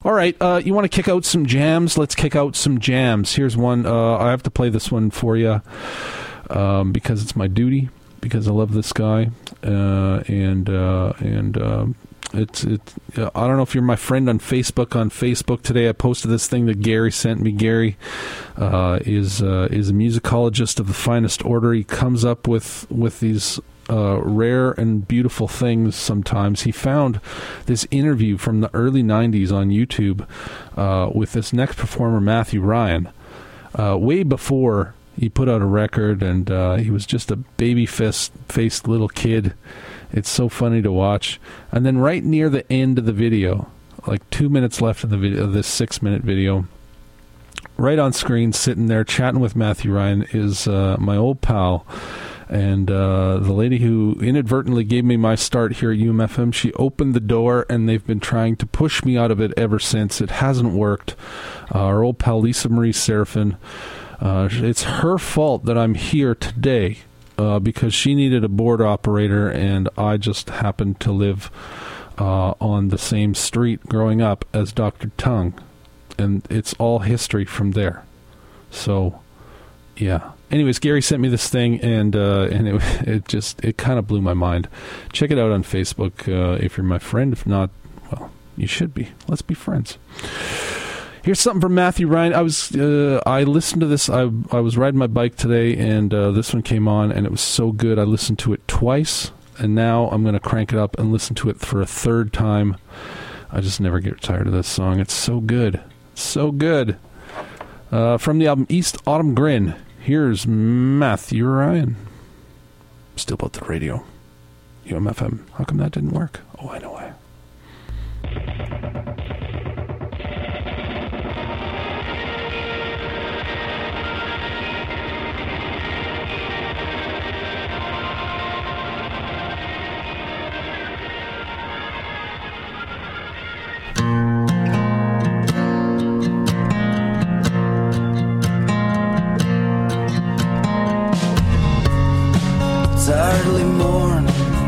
All right, you want to kick out some jams? Let's kick out some jams. Here's one. I have to play this one for you because it's my duty, because I love this guy. It's I don't know if you're my friend on Facebook. On Facebook today, I posted this thing that Gary sent me. Gary is a musicologist of the finest order. He comes up with these rare and beautiful things sometimes. He found this interview from the early 90s on YouTube with this next performer, Matthew Ryan, way before he put out a record, and he was just a baby-faced little kid. It's so funny to watch. And then right near the end of the video, like 2 minutes left of the video, of this 6-minute video, right on screen, sitting there chatting with Matthew Ryan, is my old pal, and the lady who inadvertently gave me my start here at UMFM. She opened the door, and they've been trying to push me out of it ever since. It hasn't worked. Our old pal Lisa Marie Serafin. It's her fault that I'm here today. Because she needed a board operator, and I just happened to live on the same street growing up as Dr. Tongue, and it's all history from there. So, yeah. Anyways, Gary sent me this thing, and it kind of blew my mind. Check it out on Facebook if you're my friend. If not, well, you should be. Let's be friends. Here's something from Matthew Ryan. I listened to this. I was riding my bike today, and this one came on, and it was so good. I listened to it twice, and now I'm going to crank it up and listen to it for a third time. I just never get tired of this song. It's so good. So good. From the album East Autumn Grin, here's Matthew Ryan. Still about the radio. UMFM. How come that didn't work? Oh, I know why. Early morning,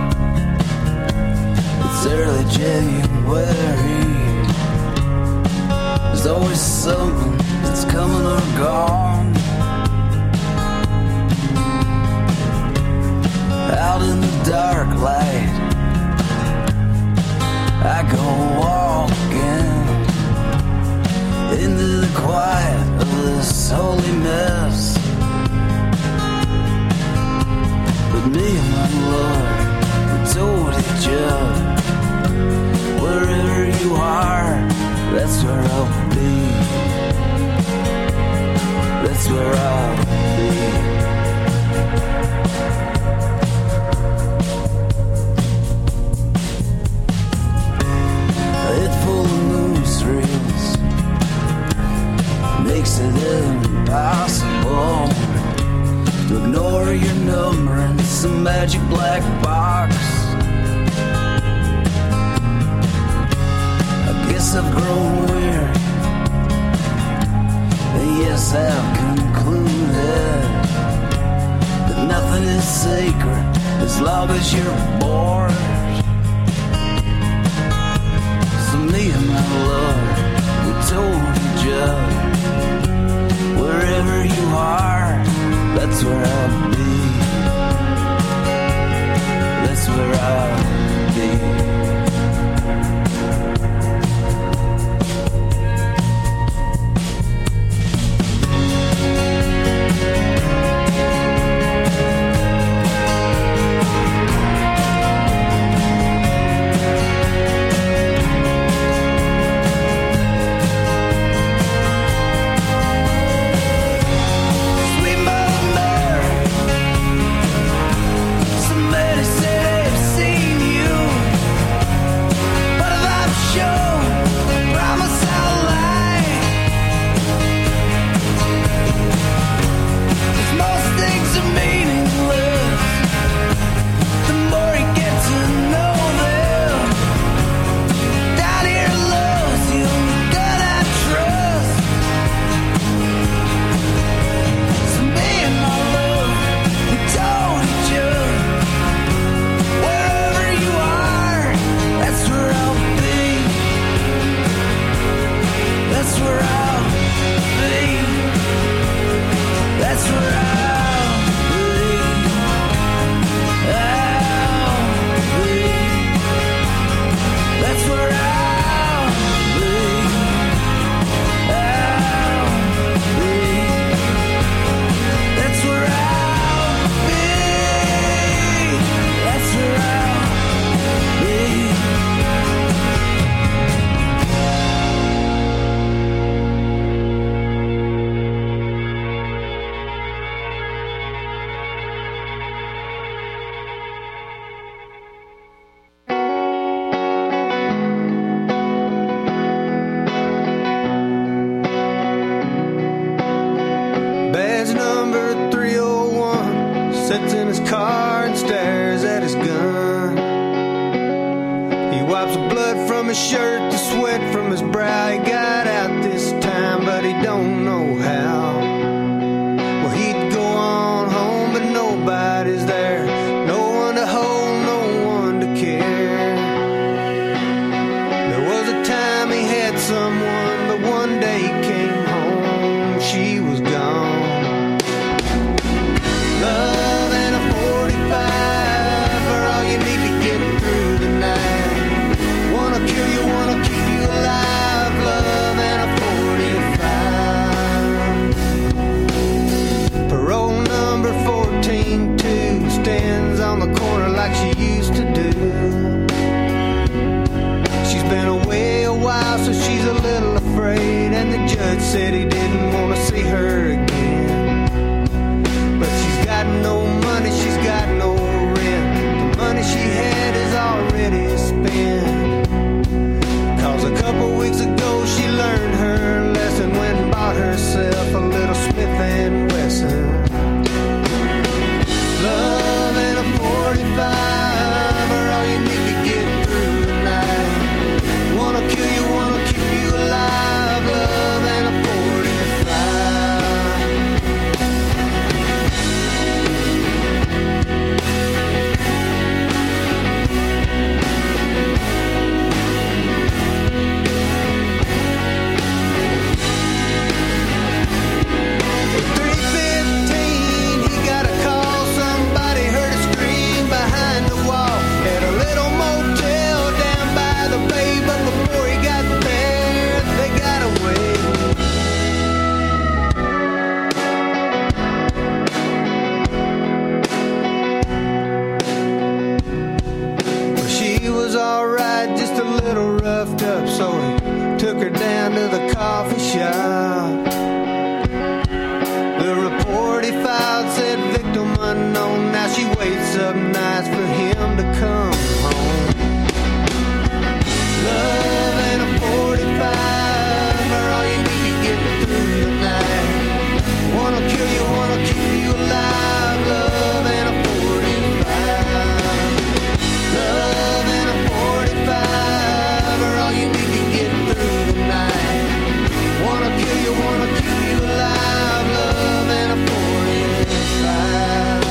it's early January. There's always something that's coming or gone. Out in the dark light, I go walking into the quiet of this holy mess. Me and my Lord, we told each other, wherever you are, that's where I'll be. That's where I'll be. A head full of newsreels makes it impossible to ignore your number in some magic black box. I guess I've grown weird, and yes, I've concluded that nothing is sacred as long as you're bored. So me and my Lord, we told each other, wherever you are, that's where I'll be. That's where I'll be. his shirt, the sweat from his brow. He got out this time, but he don't know how. Well, he'd go on home, but nobody's there. No one to hold, no one to care. There was a time he had someone, but one day he came home, she was gone. Love and a 45 are all you need to get through the night. Wanna kill you, wanna keep you alive. Love and a 45. Parole number 14-2 stands on the corner like she used to do. She's been away a while, so she's a little afraid, and the judge said he didn't want to see her again. But she's got no money, she's got no rent. The money she had is already spent. 'Cause a couple weeks ago she learned her lesson, went and bought herself a little Smith & Wesson. Love and a 45 are all you need to get through the night. Wanna kill you, wanna keep you alive. Love and a 45. At 3:15 he got a call. Somebody heard a scream behind the wall at a little motel down by the bay. But before he got there, they got away. Well, she was alright, just a little roughed up, so he took her down to the coffee shop. The report he filed said victim unknown. Now she waits up nights for him to come home. Love and a 45 are all you need to get through the night. Wanna kill you, wanna keep you alive. Love and a 45. Love and a 45 are all you need to get through the night. Wanna kill you, wanna keep you alive. Love and a 45.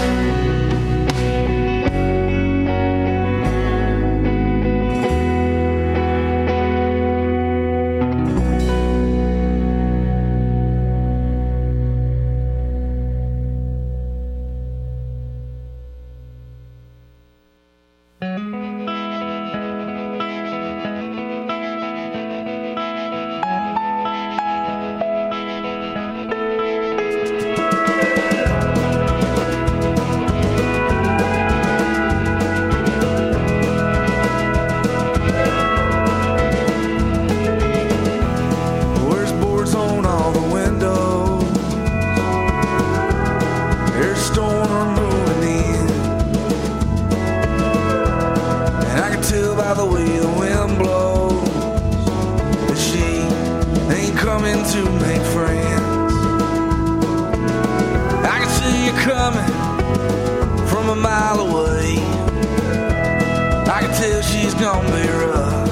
There's boards on all the windows. There's a storm moving in, and I can tell by the way the wind blows that she ain't coming to make friends. I can see you coming from a mile away. I can tell she's gonna be rough.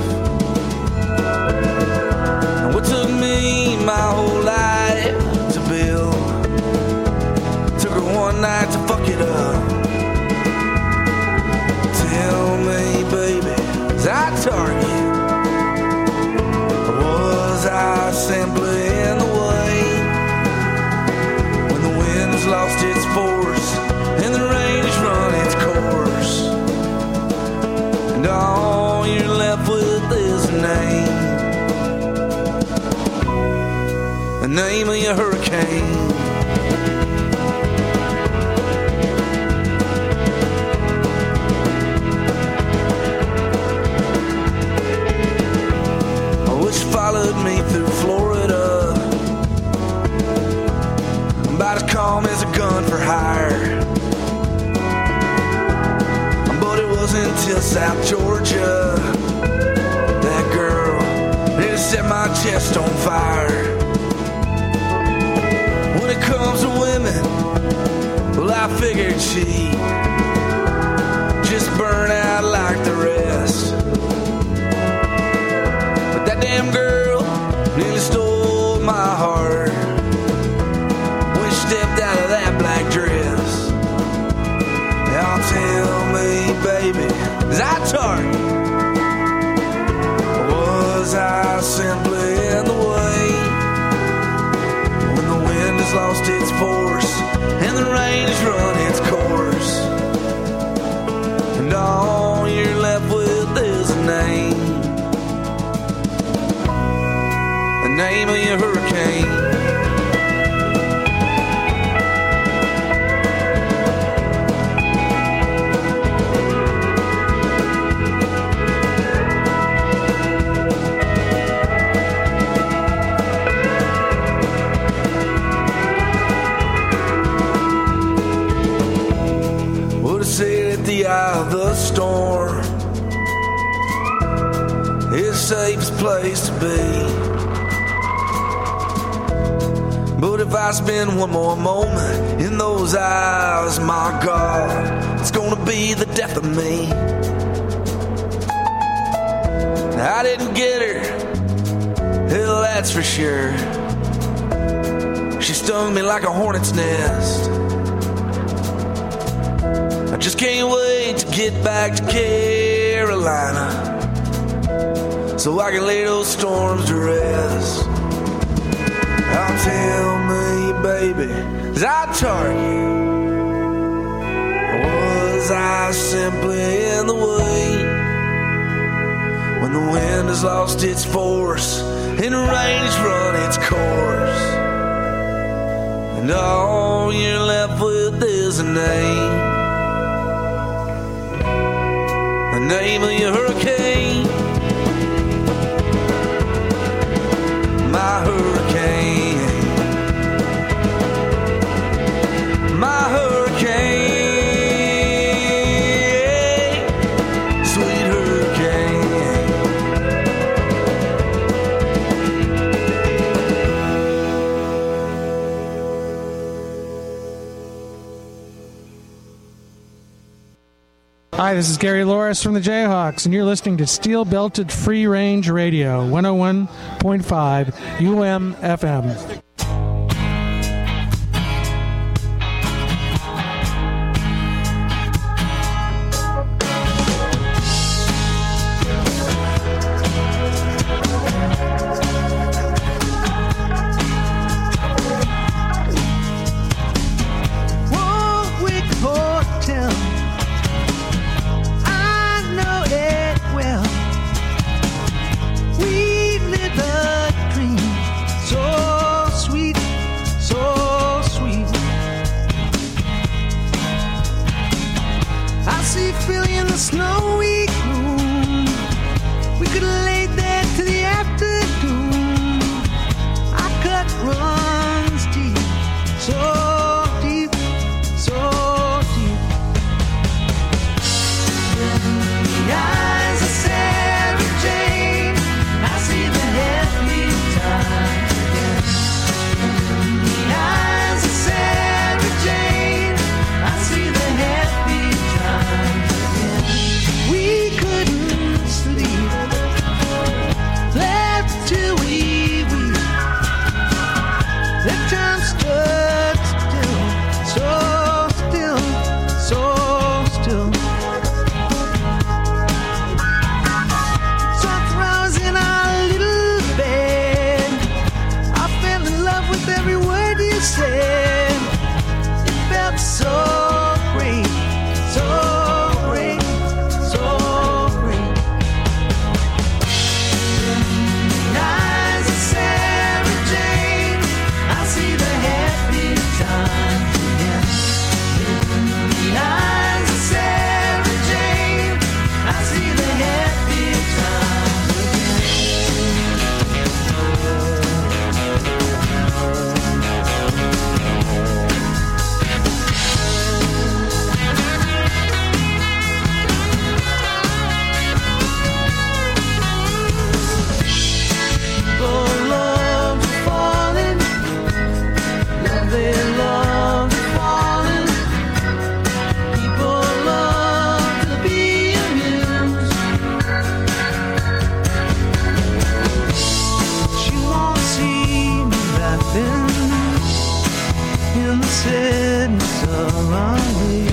And what took me my whole life to build took her one night to fuck it up. Tell me, baby, was I target? Or was I simply in the way? When the wind has lost its force and the rain has run its course, and all you're left with is a name. The name of your hurricane. Which followed me through Florida, about as calm as a gun for hire. But it wasn't until South Georgia that girl nearly set my chest on fire. When it comes to women, well, I figured she'd just burn out like the rest. goddamn girl nearly stole my heart when she stepped out of that black dress. Now tell me, baby, was I target? Was I simply in the way when the wind has lost its force and the rain has run its course, and all you're left with is a name, the name of your hurricane. The eye of the storm is the safest place to be. But if I spend one more moment in those eyes, my God, it's gonna be the death of me. I didn't get her, hell, that's for sure. She stung me like a hornet's nest. I just can't wait to get back to Carolina so I can lay those storms to rest. Now tell me, baby, was I target? Or was I simply in the way when the wind has lost its force and the rain has run its course, and all you're left with is a name, the name of your hurricane, my hurricane, my hurricane, sweet hurricane. Hi, this is Gary Loris from the Jayhawks, and you're listening to Steel Belted Free Range Radio, 101.5 UM-FM. rendezvous.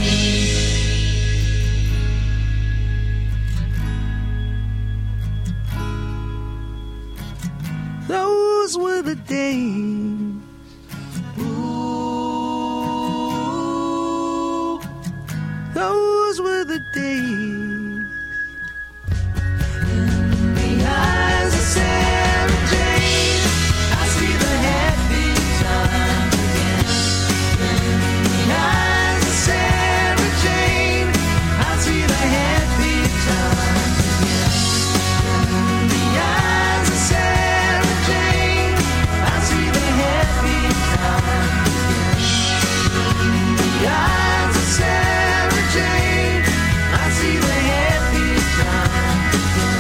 Those were the days. Ooh, those were the days. In the eyes of Sarah Jane, I see the happy time again. In the eyes of Sarah Jane, I see the happy time again. In the eyes of Sarah Jane, I see the happy time again. In the eyes of Sarah Jane, I see the happy time again.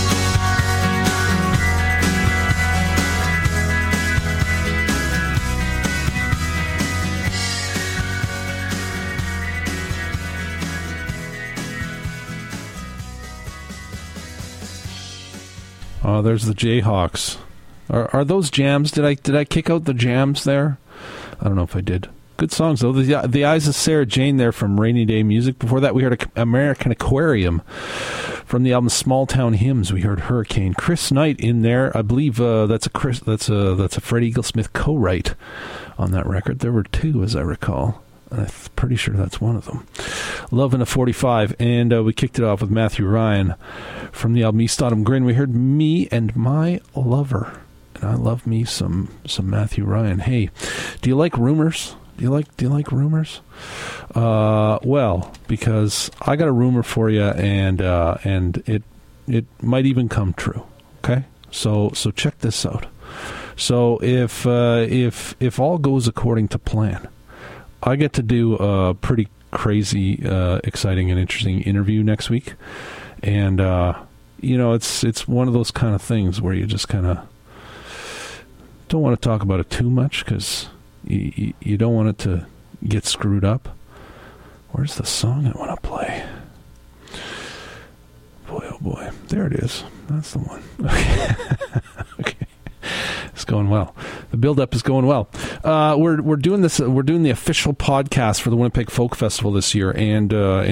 Oh, there's the Jayhawks. Are those jams? Did I kick out the jams there? I don't know if I did. Good songs though. The Eyes of Sarah Jane there from Rainy Day Music. Before that, we heard American Aquarium from the album Small Town Hymns. We heard Hurricane. Chris Knight in there. I believe that's a Fred Eaglesmith co-write on that record. There were two, as I recall. I'm pretty sure that's one of them. Love in a 45. And we kicked it off with Matthew Ryan from the album East Autumn Grin. We heard Me and My Lover. And I love me some Matthew Ryan. Hey, do you like rumors? Do you like rumors? Well, because I got a rumor for you, and it might even come true. Okay, so check this out. So if all goes according to plan, I get to do a pretty crazy, exciting, and interesting interview next week, and it's one of those kind of things where you just kind of don't want to talk about it too much because you don't want it to get screwed up. Where's the song I want to play? Boy, oh boy, there it is. That's the one. Okay. Okay. It's going well. The build-up is going well. We're doing this. We're doing the official podcast for the Winnipeg Folk Festival this year, and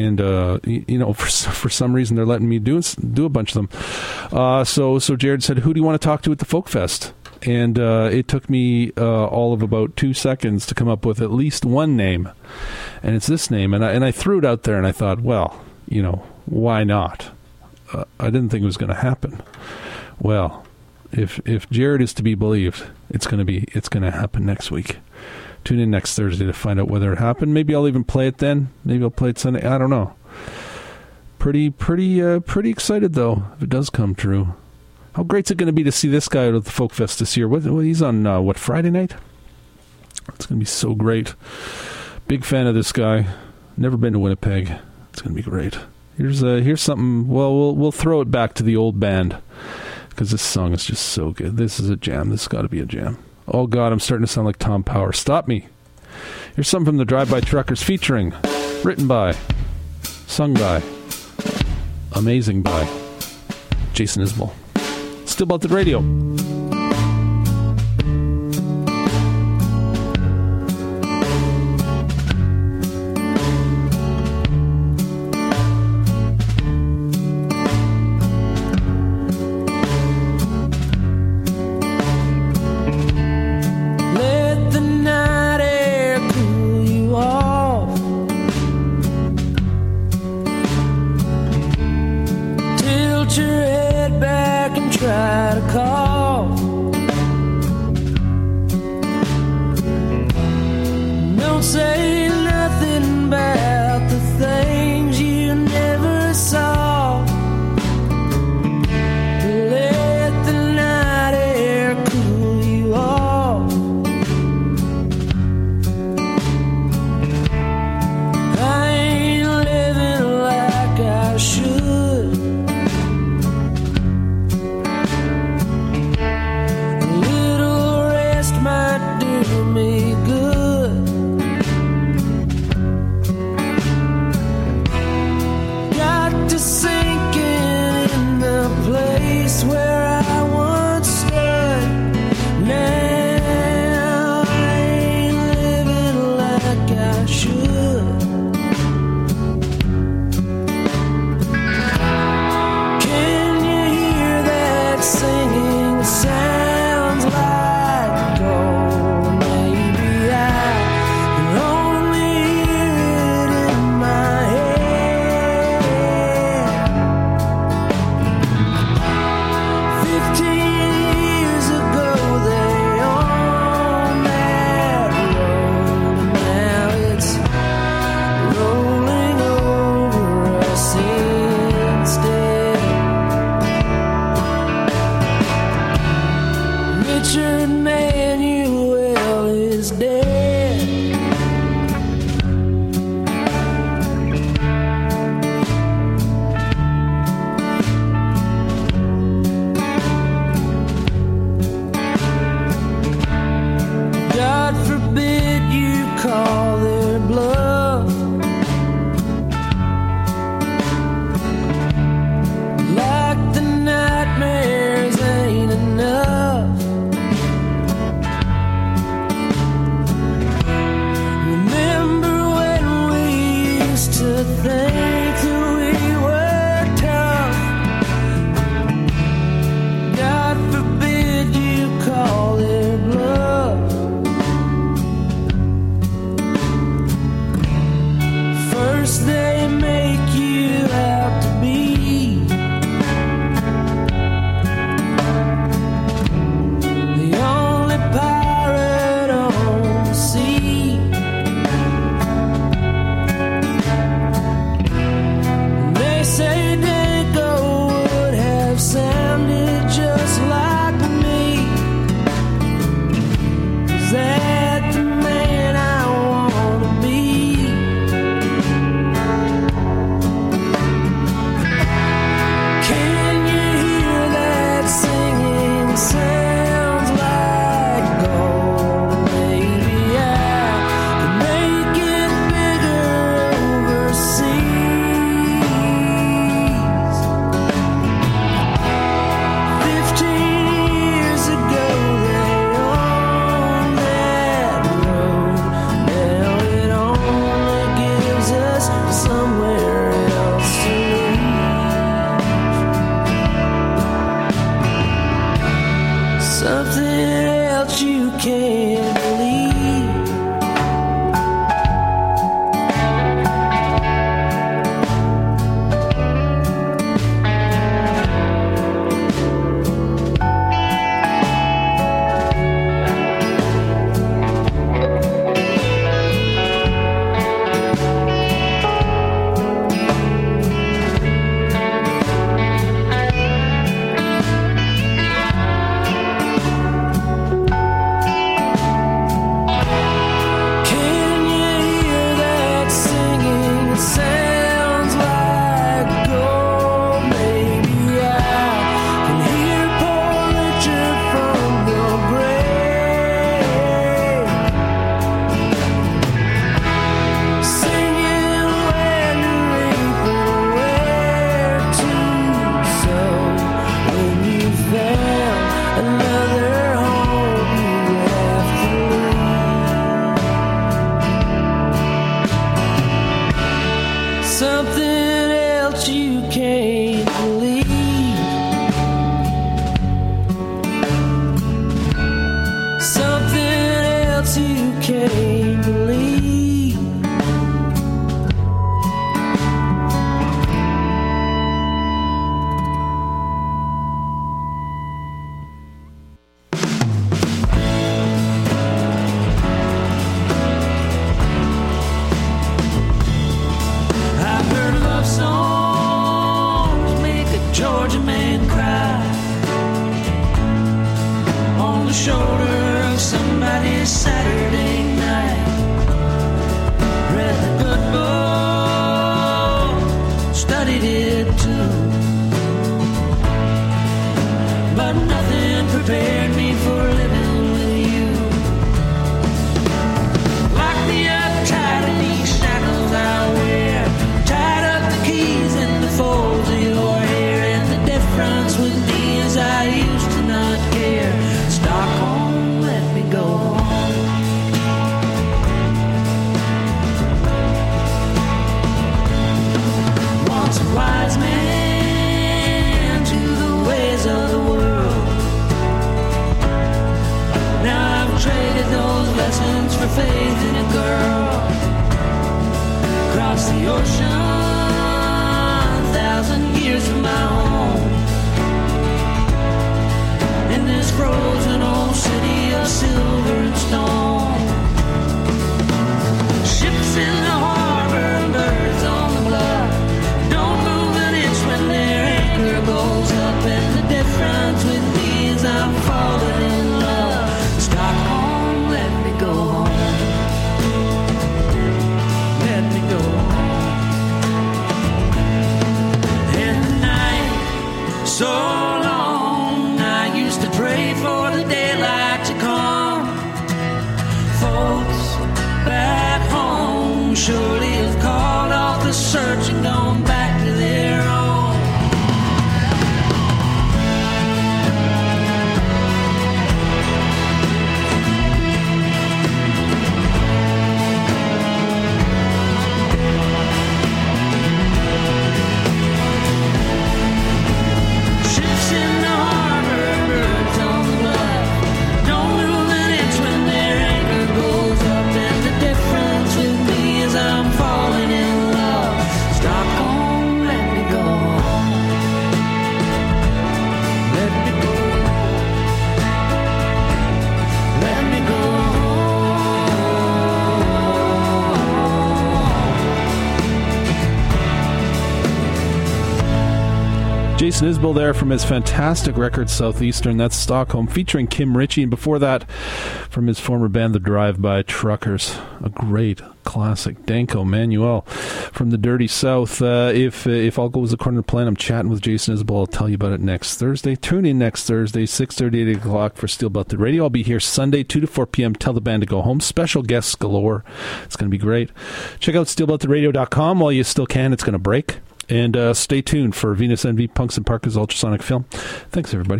for some reason they're letting me do a bunch of them. So Jared said, "Who do you want to talk to at the Folk Fest?" And it took me all of about 2 seconds to come up with at least one name, and it's this name. And I threw it out there, and I thought, well, why not? I didn't think it was going to happen. Well, if Jared is to be believed, it's going to happen next week. Tune in next Thursday to find out whether it happened. Maybe I'll even play it then. Maybe I'll play it Sunday. I don't know. Pretty excited though if it does come true. How great's it going to be to see this guy at the Folk Fest this year? He's on Friday night? It's going to be so great. Big fan of this guy. Never been to Winnipeg. It's going to be great. Here's something. Well, we'll throw it back to the old band because this song is just so good. This is a jam. This has got to be a jam. Oh God, I'm starting to sound like Tom Power. Stop me. Here's something from the Drive-By Truckers featuring, written by, sung by, amazing by Jason Isbell. Still Belted Radio. Let the night air cool you off. Tilt your head back and try to call Emmanuel is dead. God forbid you call their bluff. Like the nightmares ain't enough. Remember when we used to think that we were tough? God forbid you call their bluff. First they make you out to be the only pirate on the sea. They say Danko would have sounded just like me. Is that the man I wanna be? Can you hear that singing? Sounds like gold. Maybe I could make it bigger overseas. 15 years ago they owned that road. Now it only gives us somewhere else to leave. Something else you can't believe. Can you hear that singing? It sounds like gold. Maybe I can hear poor Richard from your grave, singing when to reap and where to sow. When you found another home, you have to leave. Something else you can't believe. Something else you can't believe. I've heard love songs make a Georgia man cry on the shoulder of somebody's Saturday night. Read the good book, studied it too, but nothing prepared me for living with you. Lock me up tight in these shackles I wear, tied up the keys in the folds of your hair, and the difference with me is I used to not care. Stockholm, let me go home. Once a wise man to the ways of the world. Now I've traded those lessons for faith in a girl. Across the ocean, 1,000 years from my home, in this frozen old city of silver and stone. Ships in the harbor, birds on the bluff, don't move an inch when their anchor goes up. And the difference with me is I'm falling in love. Jason Isbell there from his fantastic record Southeastern. That's Stockholm, featuring Kim Ritchie. And before that, from his former band, the Drive-By Truckers, a great classic. Danko Manuel from the Dirty South. If all goes according to plan, I'm chatting with Jason Isbell. I'll tell you about it next Thursday. Tune in next Thursday, 6:30, 8 o'clock for Steel Belted Radio. I'll be here Sunday, 2 to 4 p.m. Tell the band to go home. Special guests galore. It's going to be great. Check out steelbeltedradio.com while you still can. It's going to break. And stay tuned for Venus Envy, Punks and Parkas Ultrasonic Film. Thanks, everybody.